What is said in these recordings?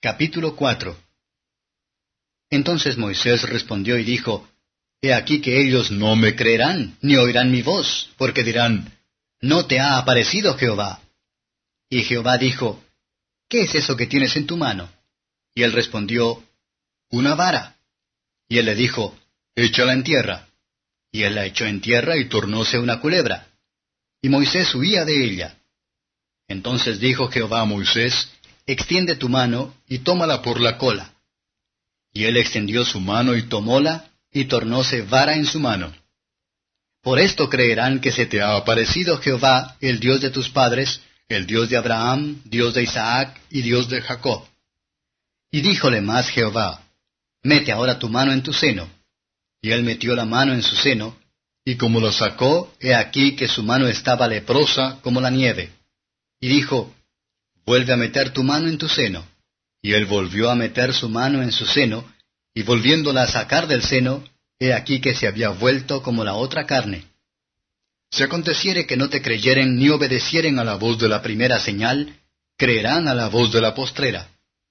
Capítulo 4. Entonces Moisés respondió y dijo, He aquí que ellos no me creerán, ni oirán mi voz, porque dirán, ¿No te ha aparecido Jehová? Y Jehová dijo, ¿Qué es eso que tienes en tu mano? Y él respondió, Una vara. Y él le dijo, Échala en tierra. Y él la echó en tierra y tornóse una culebra. Y Moisés huía de ella. Entonces dijo Jehová a Moisés, Extiende tu mano y tómala por la cola. Y él extendió su mano y tomóla, y tornóse vara en su mano. Por esto creerán que se te ha aparecido Jehová, el Dios de tus padres, el Dios de Abraham, Dios de Isaac y Dios de Jacob. Y díjole más Jehová, Mete ahora tu mano en tu seno. Y él metió la mano en su seno, y como lo sacó, he aquí que su mano estaba leprosa como la nieve. Y dijo, Vuelve a meter tu mano en tu seno. Y él volvió a meter su mano en su seno, y volviéndola a sacar del seno, he aquí que se había vuelto como la otra carne. Si aconteciere que no te creyeren ni obedecieren a la voz de la primera señal, creerán a la voz de la postrera.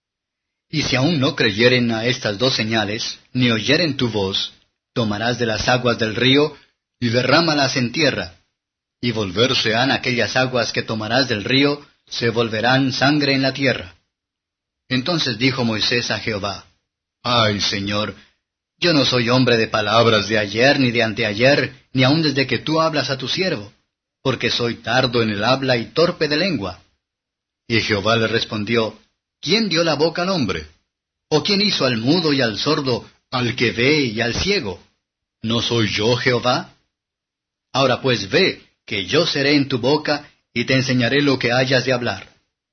Y si aún no creyeren a estas dos señales, ni oyeren tu voz, tomarás de las aguas del río, y derrámalas en tierra. Y volverse han aquellas aguas que tomarás del río, se volverán sangre en la tierra. Entonces dijo Moisés a Jehová, Ay, Señor, yo no soy hombre de palabras de ayer ni de anteayer, ni aun desde que tú hablas a tu siervo, porque soy tardo en el habla y torpe de lengua. Y Jehová le respondió, ¿Quién dio la boca al hombre? ¿O quién hizo al mudo y al sordo, al que ve y al ciego? ¿No soy yo Jehová? Ahora pues ve, que yo seré en tu boca, y te enseñaré lo que hayas de hablar.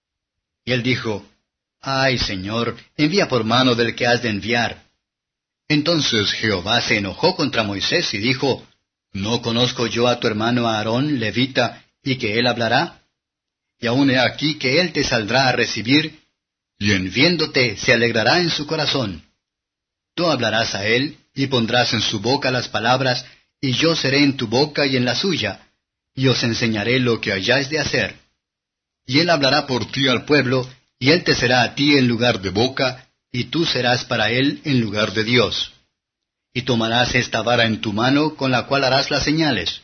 Y él dijo, Ay, Señor, envía por mano del que has de enviar. Entonces Jehová se enojó contra Moisés y dijo, ¿No conozco yo a tu hermano Aarón, levita, y que él hablará? Y aún he aquí que él te saldrá a recibir, y en viéndote se alegrará en su corazón. Tú hablarás a él, y pondrás en su boca las palabras, y yo seré en tu boca y en la suya, y os enseñaré lo que hayáis de hacer. Y él hablará por ti al pueblo, y él te será a ti en lugar de boca, y tú serás para él en lugar de Dios. Y tomarás esta vara en tu mano, con la cual harás las señales.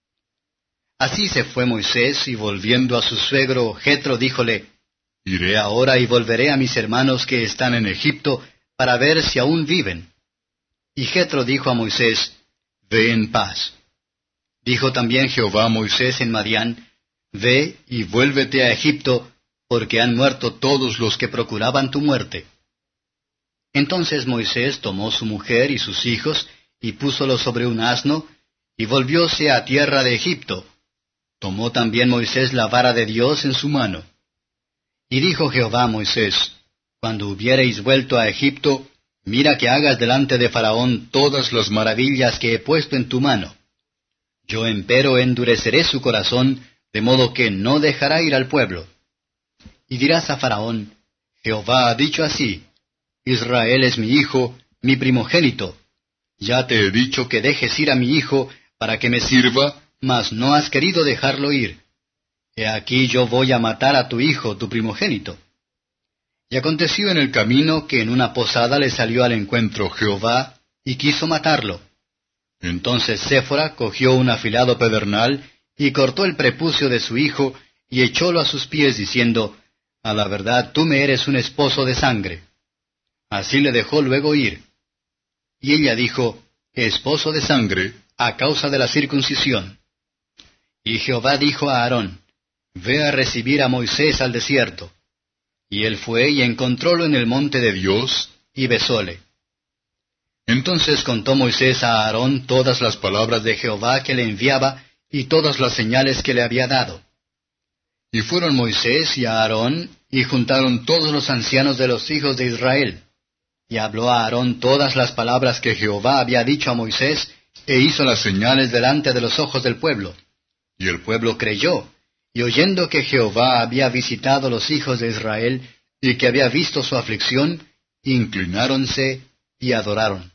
Así se fue Moisés, y volviendo a su suegro, Jetro díjole, Iré ahora y volveré a mis hermanos que están en Egipto, para ver si aún viven. Y Jetro dijo a Moisés, Ve en paz. Dijo también Jehová a Moisés en Madián, Ve y vuélvete a Egipto, porque han muerto todos los que procuraban tu muerte. Entonces Moisés tomó su mujer y sus hijos, y púsolos sobre un asno, y volvióse a tierra de Egipto. Tomó también Moisés la vara de Dios en su mano. Y dijo Jehová a Moisés, Cuando hubiereis vuelto a Egipto, mira que hagas delante de Faraón todas las maravillas que he puesto en tu mano. Yo empero endureceré su corazón, de modo que no dejará ir al pueblo. Y dirás a Faraón, Jehová ha dicho así, Israel es mi hijo, mi primogénito. Ya te he dicho que dejes ir a mi hijo, para que me sirva, mas no has querido dejarlo ir. He aquí yo voy a matar a tu hijo, tu primogénito. Y aconteció en el camino que en una posada le salió al encuentro Jehová, y quiso matarlo. Entonces Séfora cogió un afilado pedernal, y cortó el prepucio de su hijo, y echólo a sus pies, diciendo, A la verdad tú me eres un esposo de sangre. Así le dejó luego ir. Y ella dijo, Esposo de sangre, a causa de la circuncisión. Y Jehová dijo a Aarón, Ve a recibir a Moisés al desierto. Y él fue y encontrólo en el monte de Dios, y besóle. Entonces contó Moisés a Aarón todas las palabras de Jehová que le enviaba, y todas las señales que le había dado. Y fueron Moisés y Aarón, y juntaron todos los ancianos de los hijos de Israel. Y habló a Aarón todas las palabras que Jehová había dicho a Moisés, e hizo las señales delante de los ojos del pueblo. Y el pueblo creyó, y oyendo que Jehová había visitado los hijos de Israel, y que había visto su aflicción, inclináronse y adoraron.